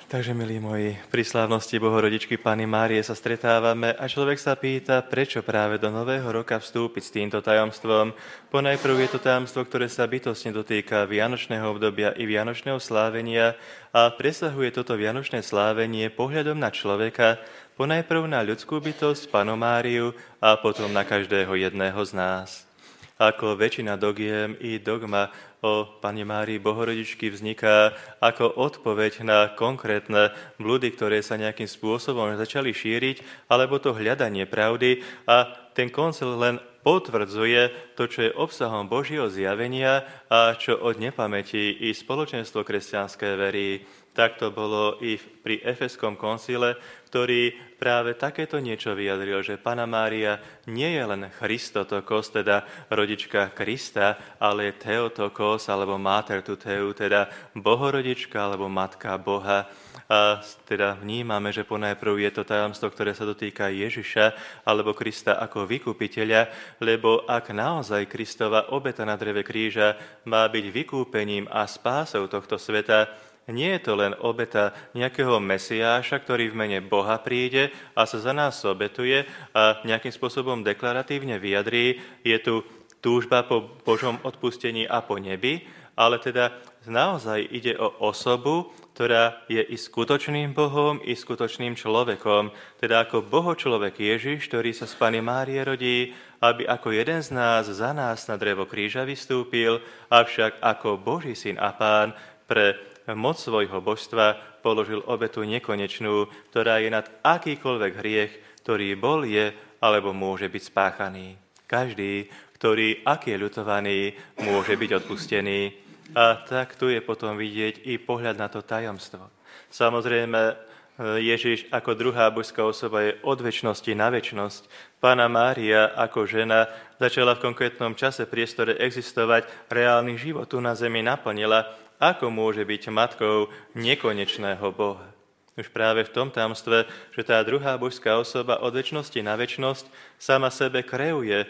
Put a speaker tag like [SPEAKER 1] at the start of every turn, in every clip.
[SPEAKER 1] Takže, milí moji, pri slávnosti Bohorodičky Panny Márie sa stretávame a človek sa pýta, prečo práve do nového roka vstúpiť s týmto tajomstvom. Ponajprv je to tajomstvo, ktoré sa bytostne dotýka vianočného obdobia i vianočného slávenia a presahuje toto vianočné slávenie pohľadom na človeka, ponajprv na ľudskú bytosť, Pannu Máriu a potom na každého jedného z nás. Ako väčšina dogiem i dogma o Panne Márii Bohorodičky vzniká ako odpoveď na konkrétne blúdy, ktoré sa nejakým spôsobom začali šíriť, alebo to hľadanie pravdy a ten koncil len potvrdzuje to, čo je obsahom Božieho zjavenia a čo od nepamäti i spoločenstvo kresťanské verí. Tak to bolo i pri Efeskom koncile, ktorý práve takéto niečo vyjadril, že Panna Mária nie je len Christotokos, teda rodička Krista, ale je Theotokos, alebo Mater Tuteu, teda Bohorodička, alebo Matka Boha. A teda vnímame, že ponajprv je to tajomstvo, ktoré sa dotýka Ježiša, alebo Krista ako vykupiteľa, lebo ak naozaj Kristova obeta na dreve kríža má byť vykúpením a spásou tohto sveta, nie je to len obeta nejakého Mesiáša, ktorý v mene Boha príde a sa za nás obetuje a nejakým spôsobom deklaratívne vyjadrí, je tu túžba po Božom odpustení a po nebi, ale teda naozaj ide o osobu, ktorá je i skutočným Bohom, i skutočným človekom. Teda ako Bohočlovek Ježiš, ktorý sa z Panny Márie rodí, aby ako jeden z nás za nás na drevo kríža vystúpil, avšak ako Boží syn a Pán pre moc svojho božstva položil obetu nekonečnú, ktorá je nad akýkoľvek hriech, ktorý bol, je alebo môže byť spáchaný. Každý, ktorý, ak je ľutovaný, môže byť odpustený. A tak tu je potom vidieť i pohľad na to tajomstvo. Samozrejme, Ježiš ako druhá božská osoba je od večnosti na večnosť. Panna Mária ako žena začala v konkrétnom čase, priestore existovať, reálny život tu na zemi naplnila. Ako môže byť matkou nekonečného Boha? Už práve v tom tajomstve, že tá druhá božská osoba od večnosti na večnosť sama sebe kreuje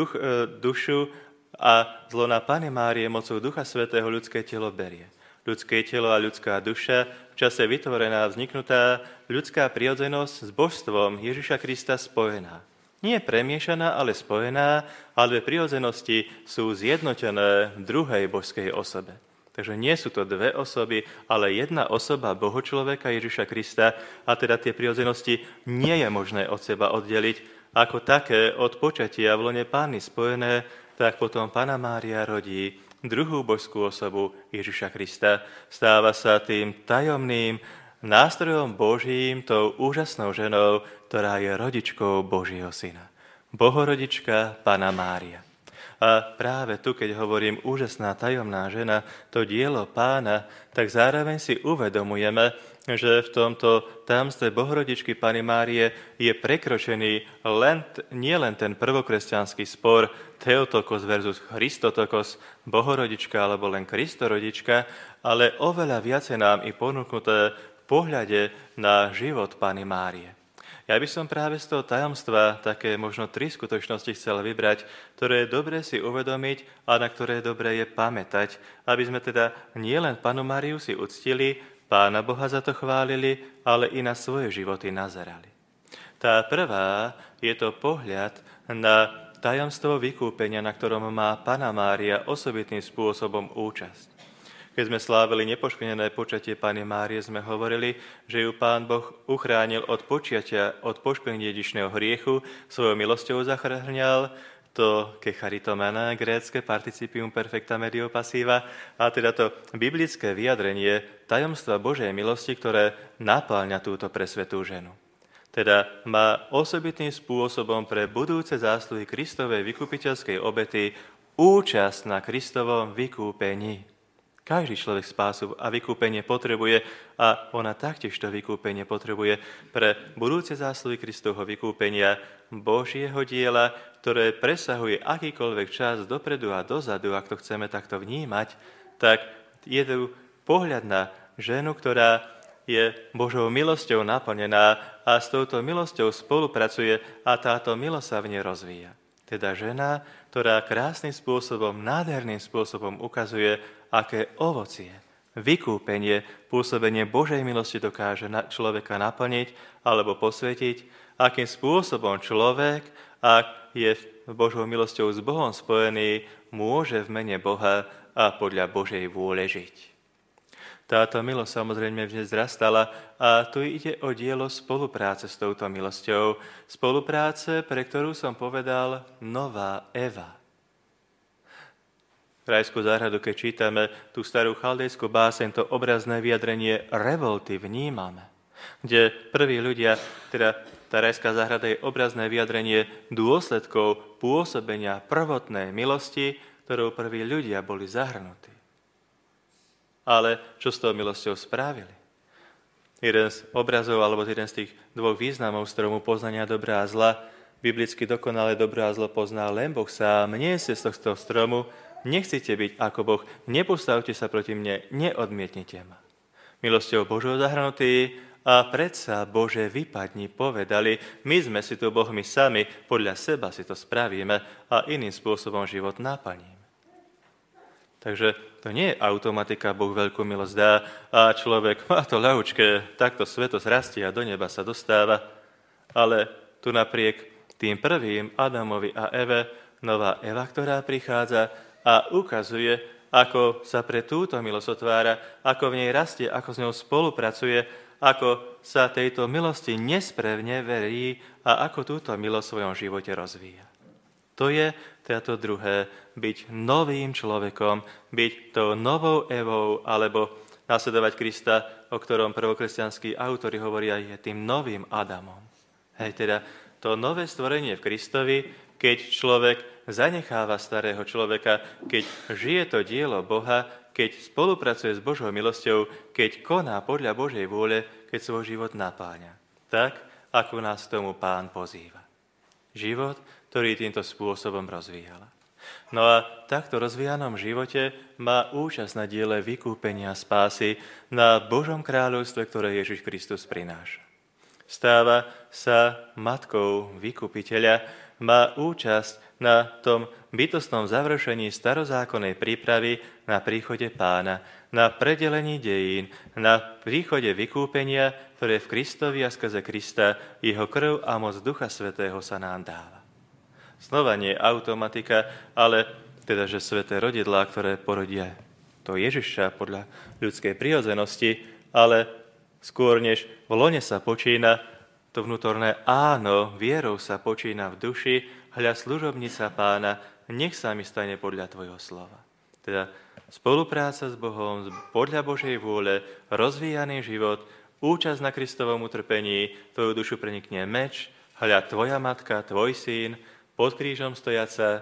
[SPEAKER 1] dušu a zlo na Panne Márie mocou Ducha Svätého ľudské telo berie. Ľudské telo a ľudská duša, v čase vytvorená, vzniknutá ľudská prirodzenosť s božstvom Ježiša Krista spojená. Nie premiešaná, ale spojená, ale dve prirodzenosti sú zjednotené v druhej božskej osobe. Takže nie sú to dve osoby, ale jedna osoba Bohočloveka Ježiša Krista a teda tie prirodzenosti nie je možné od seba oddeliť. Ako také od počatia v lone Panny spojené, tak potom Panna Mária rodí druhú božskú osobu Ježiša Krista. Stáva sa tým tajomným nástrojom Božím, tou úžasnou ženou, ktorá je rodičkou Božieho syna. Bohorodička Panna Mária. A práve tu, keď hovorím úžasná tajomná žena, to dielo Pána, tak zároveň si uvedomujeme, že v tomto tajomstve Bohorodičky Panny Márie je prekročený nielen ten prvokresťanský spor Theotokos versus Christotokos, Bohorodička alebo len Kristorodička, ale oveľa viacej nám i ponúknuté v pohľade na život Panny Márie. Ja by som práve z toho tajomstva také možno 3 skutočnosti chcel vybrať, ktoré je dobré si uvedomiť a na ktoré je dobré je pamätať, aby sme teda nielen Pannu Máriu si uctili, Pána Boha za to chválili, ale i na svoje životy nazerali. Tá prvá je to pohľad na tajomstvo vykúpenia, na ktorom má Panna Mária osobitným spôsobom účasť. Keď sme slávili nepoškvrnené počatie Panny Márie, sme hovorili, že ju Pán Boh uchránil od počiatia, od poškvrnenia dedičného hriechu, svojou milosťou zachrňal to kecharitomena, grécke participium perfecta medio passiva, a teda to biblické vyjadrenie tajomstva Božej milosti, ktoré napáľňa túto presvetú ženu. Teda má osobitným spôsobom pre budúce zásluhy Kristovej vykupiteľskej obety účasť na Kristovom vykúpení. Každý človek spásu a vykúpenie potrebuje a ona taktiež to vykúpenie potrebuje pre budúce zásluhy Kristovho vykúpenia Božieho diela, ktoré presahuje akýkoľvek čas dopredu a dozadu, ak to chceme takto vnímať, tak je tu pohľad na ženu, ktorá je Božou milosťou naplnená a s touto milosťou spolupracuje a táto milosť sa v nej rozvíja. Teda žena, ktorá krásnym spôsobom, nádherným spôsobom ukazuje, aké ovocie vykúpenie, pôsobenie Božej milosti dokáže človeka naplniť alebo posvetiť, akým spôsobom človek, ak je Božou milosťou s Bohom spojený, môže v mene Boha a podľa Božej vôle žiť. Táto milosť samozrejme vždy vzrastala a tu ide o dielo spolupráce s touto milosťou. Spolupráce, pre ktorú som povedal nová Eva. Rajskú záhradu, keď čítame tú starú chaldejskú báseň, to obrazné vyjadrenie revolty vnímame, kde prví ľudia, teda tá rajská záhrada je obrazné vyjadrenie dôsledkov pôsobenia prvotnej milosti, ktorou prví ľudia boli zahrnutí. Ale čo s tou milosťou spravili? Jeden z obrazov, alebo jeden z tých dvoch významov stromu poznania dobra a zla, biblicky dokonale dobro a zlo pozná len Boh sám, nie ste z tohto stromu, nechcete byť ako Boh, nepostavte sa proti mne, neodmietnite ma. Milosťou Božou zahrnutí a predsa Bože vypadni povedali, my sme si tu Bohmi sami, podľa seba si to spravíme a iným spôsobom život naplníme. Takže to nie je automatika, Boh veľkú milosť dá a človek má to ľahučké, takto svetosť rastie a do neba sa dostáva. Ale tu napriek tým prvým Adamovi a Eve, nová Eva, ktorá prichádza a ukazuje, ako sa pre túto milosť otvára, ako v nej rastie, ako s ňou spolupracuje, ako sa tejto milosti nesprevne verí a ako túto milosť v svojom živote rozvíja. To je táto druhé, byť novým človekom, byť tou novou Evou, alebo nasledovať Krista, o ktorom prvokresťanskí autori hovoria, je tým novým Adamom. Hej, teda to nové stvorenie v Kristovi, keď človek zanecháva starého človeka, keď žije to dielo Boha, keď spolupracuje s Božou milosťou, keď koná podľa Božej vôle, keď svoj život napáňa. Tak, ako nás k tomu Pán pozýva. Život, ktorý týmto spôsobom rozvíjala. No a takto rozvíjanom živote má účasť na diele vykúpenia spásy, na Božom kráľovstve, ktoré Ježiš Kristus prináša. Stáva sa matkou vykupiteľa, má účasť na tom bytostnom završení starozákonnej prípravy na príchode Pána, na predelení dejín, na príchode vykúpenia, ktoré v Kristovi a skrze Krista jeho krv a moc Ducha Svätého sa nám dáva. Znova nie automatika, ale teda, že sväté rodidlá, ktoré porodia to Ježiša podľa ľudskej prirodzenosti, ale skôr než v lone sa počína, to vnútorné áno, vierou sa počína v duši, hľa služobnica Pána, nech sa mi stane podľa tvojho slova. Teda spolupráca s Bohom, podľa Božej vôle, rozvíjaný život, účasť na Kristovom utrpení, tvoju dušu prenikne meč, hľa tvoja matka, tvoj syn, pod krížom stojaca,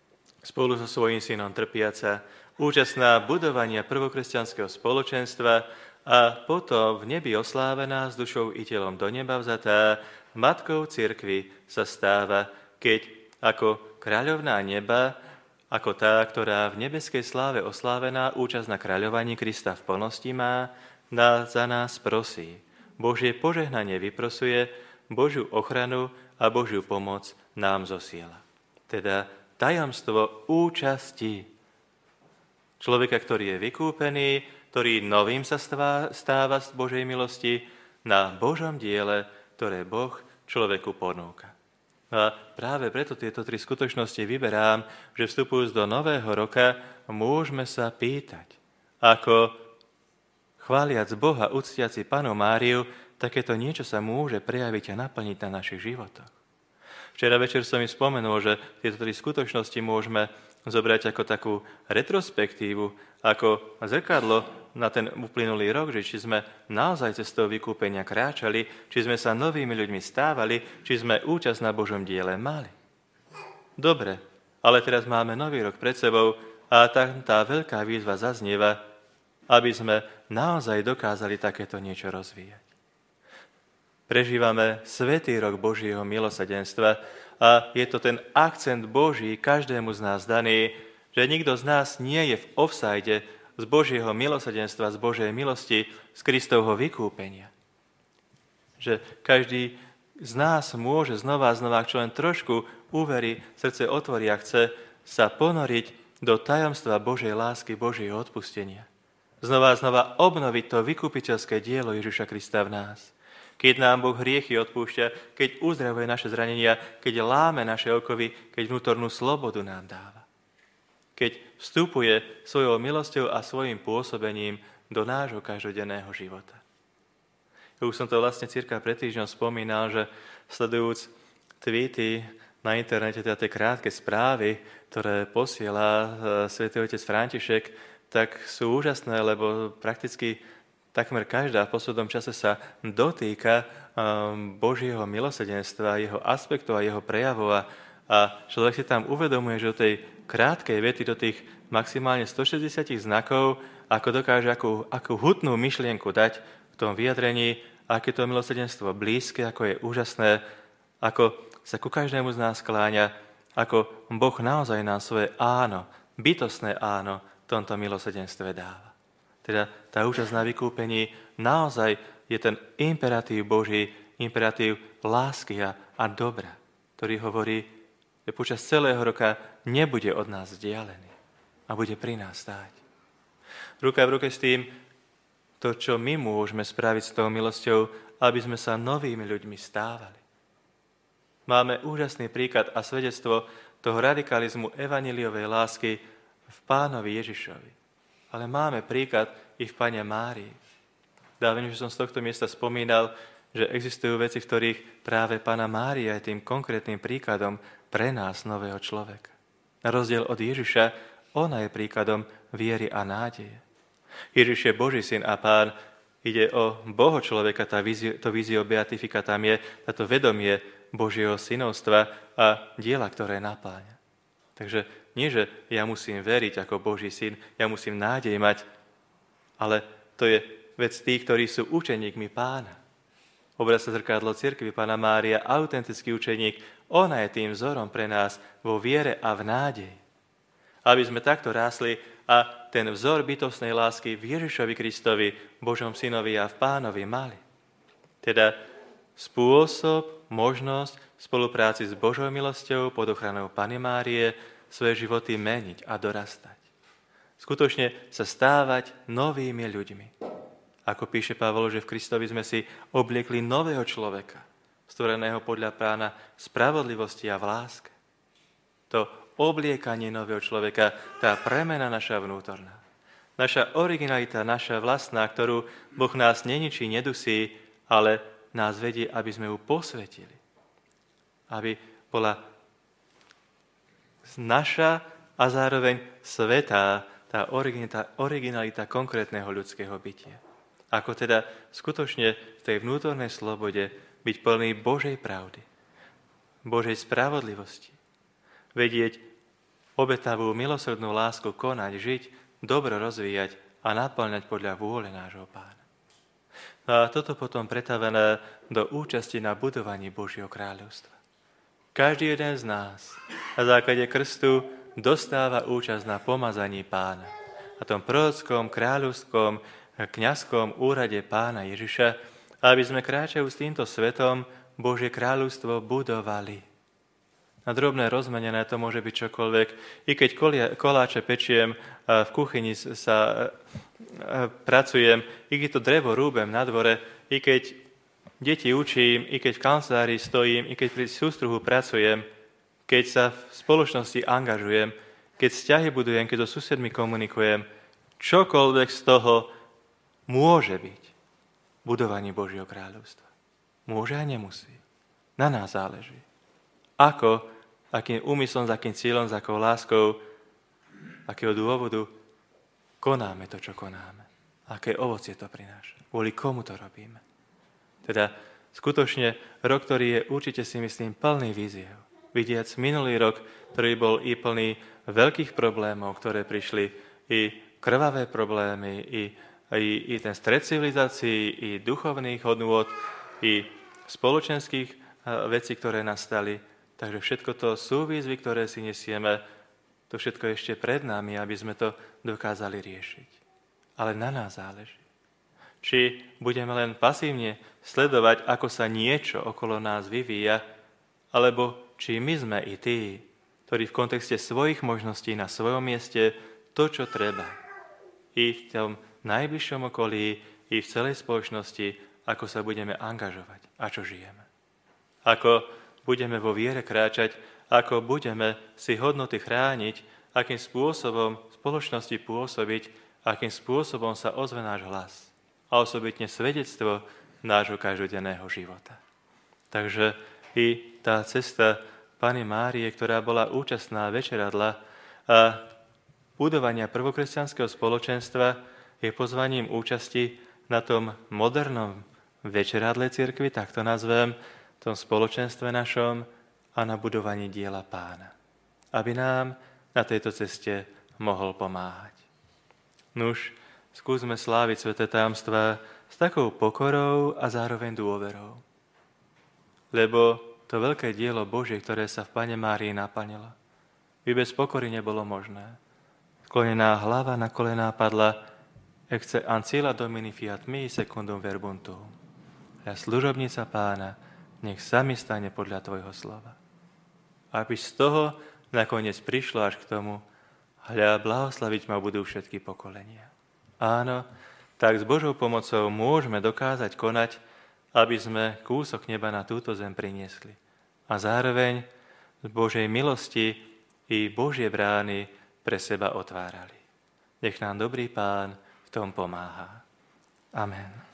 [SPEAKER 1] spolu so svojím synom trpiaca, účasť na budovania prvokresťanského spoločenstva a potom v nebi oslávená s dušou i telom do neba vzatá, matkou cirkvi sa stáva, keď ako kráľovná neba, ako tá, ktorá v nebeskej sláve oslávená účasť na kráľovaní Krista v plnosti má, za nás prosí. Božie požehnanie vyprosuje, Božiu ochranu a Božiu pomoc nám zosiela. Teda tajomstvo účasti človeka, ktorý je vykúpený, ktorý novým sa stáva z Božej milosti na Božom diele, ktoré Boh človeku ponúka. A práve preto tieto tri skutočnosti vyberám, že vstupujúc do nového roka, môžeme sa pýtať, ako chváliac Boha, uctiaci Pannu Máriu, takéto niečo sa môže prejaviť a naplniť na našich životoch. Včera večer som mi spomenul, že tieto tri skutočnosti môžeme zobrať ako takú retrospektívu, ako zrkadlo na ten uplynulý rok, že či sme naozaj cestou vykúpenia kráčali, či sme sa novými ľuďmi stávali, či sme účasť na Božom diele mali. Dobre, ale teraz máme nový rok pred sebou a tá veľká výzva zaznieva, aby sme naozaj dokázali takéto niečo rozvíjať. Prežívame svätý rok Božieho milosrdenstva a je to ten akcent Boží každému z nás daný, že nikto z nás nie je v offside z Božieho milosrdenstva, z Božej milosti, z Kristovho vykúpenia. Že každý z nás môže znova, čo len trošku uverí, srdce otvorí a chce sa ponoriť do tajomstva Božej lásky, Božieho odpustenia. znova a znova obnoviť to vykupiteľské dielo Ježiša Krista v nás. Keď nám Boh hriechy odpúšťa, keď uzdravuje naše zranenia, keď láme naše okovy, keď vnútornú slobodu nám dáva. Keď vstupuje svojou milosťou a svojim pôsobením do nášho každodenného života. Už som to vlastne cirka pred týždňom spomínal, že sledujúc tweety na internete, teda tie krátke správy, ktoré posiela svätý otec František, tak sú úžasné, lebo prakticky takmer každá v poslednom čase sa dotýka Božieho milosrdenstva, jeho aspektov a jeho prejavov a človek si tam uvedomuje, že do tej krátkej vety, do tých maximálne 160 znakov, ako dokáže akú hutnú myšlienku dať v tom vyjadrení, aké to milosrdenstvo blízke, ako je úžasné, ako sa ku každému z nás skláňa, ako Boh naozaj nám svoje áno, bytostné áno v tomto milosrdenstve dáva. Teda tá účasť na vykúpení naozaj je ten imperatív Boží, imperatív lásky a dobra, ktorý hovorí, že počas celého roka nebude od nás vzdialený a bude pri nás stáť. Ruka v ruke s tým, to, čo my môžeme spraviť s tou milosťou, aby sme sa novými ľuďmi stávali. Máme úžasný príklad a svedectvo toho radikalizmu evanjeliovej lásky v Pánovi Ježišovi. Ale máme príklad i v Pane Márii. Dávne, že som z tohto miesta spomínal, že existujú veci, v ktorých práve Panna Mária je tým konkrétnym príkladom pre nás, nového človeka. Na rozdiel od Ježiša, ona je príkladom viery a nádeje. Ježiš je Boží syn a Pán. Ide o Boho človeka, to vízio beatifika tam je, táto vedomie Božieho synovstva a diela, ktoré napáňa. Takže nie, že ja musím veriť ako Boží syn, ja musím nádej mať, ale to je vec tých, ktorí sú učeníkmi Pána. Obraz sa zrkadlo cirkvi, Panna Mária, autentický učeník, ona je tým vzorom pre nás vo viere a v nádeji. Aby sme takto rásli a ten vzor bytostnej lásky v Ježišovi Kristovi, Božom synovi a v Pánovi mali. Teda spôsob, možnosť v spolupráci s Božou milosťou pod ochranou Panny Márie svoje životy meniť a dorastať. Skutočne sa stávať novými ľuďmi. Ako píše Pavol, že v Kristovi sme si obliekli nového človeka, stvoreného podľa Pána spravodlivosti a v láske. To obliekanie nového človeka, tá premena naša vnútorná. Naša originalita, naša vlastná, ktorú Boh nás neničí, nedusí, ale nás vedie, aby sme ju posvetili. Aby bola naša a zároveň svätá tá originalita konkrétneho ľudského bytia. Ako teda skutočne v tej vnútornej slobode byť plný Božej pravdy, Božej spravodlivosti, vedieť obetavú milosrdnú lásku konať, žiť, dobro rozvíjať a naplňať podľa vôle nášho Pána. No a toto potom pretavené do účasti na budovaní Božieho kráľovstva. Každý jeden z nás na základe krstu dostáva účasť na pomazaní Pána, na tom prorockom, kráľovskom, kňazskom úrade Pána Ježiša, aby sme kráčajú s týmto svetom Božie kráľovstvo budovali. Na drobné rozmenené to môže byť čokoľvek. I keď koláče pečiem, v kuchyni sa pracujem, i keď to drevo rúbem na dvore, i keď deti učím, i keď v kancelárii stojím, i keď pri sústruhu pracujem, keď sa v spoločnosti angažujem, keď vzťahy budujem, keď so susedmi komunikujem, čokoľvek z toho môže byť budovanie Božieho kráľovstva. Môže a nemusí. Na nás záleží. Ako, akým úmyslom, s akým cieľom, s akou láskou, akého dôvodu konáme to, čo konáme. Aké ovocie to prináša. Kvôli komu to robíme. Teda skutočne rok, ktorý je určite si myslím plný víziev. Vidiac minulý rok, ktorý bol i plný veľkých problémov, ktoré prišli, i krvavé problémy, i ten stred civilizácií, i duchovných hodnôt, i spoločenských vecí, ktoré nastali. Takže všetko to sú výzvy, ktoré si nesieme, to všetko ešte pred nami, aby sme to dokázali riešiť. Ale na nás záleží. Či budeme len pasívne sledovať, ako sa niečo okolo nás vyvíja, alebo či my sme i tí, ktorí v kontexte svojich možností na svojom mieste to, čo treba, i v tom najbližšom okolí i v celej spoločnosti, ako sa budeme angažovať a čo žijeme. Ako budeme vo viere kráčať, ako budeme si hodnoty chrániť, akým spôsobom v spoločnosti pôsobiť, akým spôsobom sa ozve náš hlas a osobitne svedectvo nášho každodenného života. Takže i tá cesta Panny Márie, ktorá bola účastná večeradla a budovania prvokresťanského spoločenstva, je pozvaním účasti na tom modernom večeradle cirkvi, tak to nazvem, v tom spoločenstve našom a na budovaní diela Pána. Aby nám na tejto ceste mohol pomáhať. Nuž, skúsme sláviť sväté tajomstvá s takou pokorou a zároveň dôverou. Lebo to veľké dielo Božie, ktoré sa v Panne Márii naplnilo, by bez pokory nebolo možné. Sklonená hlava na kolená padla: Ecce ancilla Domini fiat mi secundum verbuntum. Ja služobnica Pána, nech sa mi stane podľa tvojho slova. Aby z toho nakoniec prišlo až k tomu: hľa, blahoslaviť ma budú všetky pokolenia. Áno, tak s Božou pomocou môžeme dokázať konať, aby sme kúsok neba na túto zem priniesli. A zároveň z Božej milosti i Božie brány pre seba otvárali. Nech nám dobrý Pán v tom pomáha. Amen.